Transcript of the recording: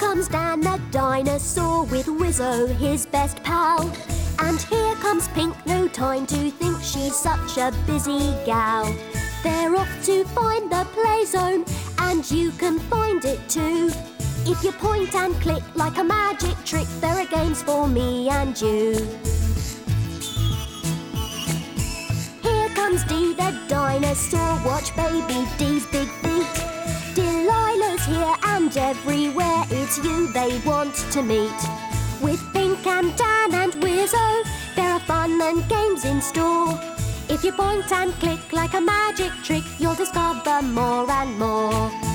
comes Dan the dinosaur with Wizzo, his best pal. And here comes Pink, no time to think, she's such a busy gal. They're off to find the play zone, and you can find it too. If you point and click like a magic trick, there are games for me and you. Here comes Dee the dinosaur, watch baby Dee's big feet. Delilah's here and everywhere, it's you they want to meet. With Pink and Dan and Wizzo, there are fun and games in store. If you point and click like a magic trick, you'll discover more and more.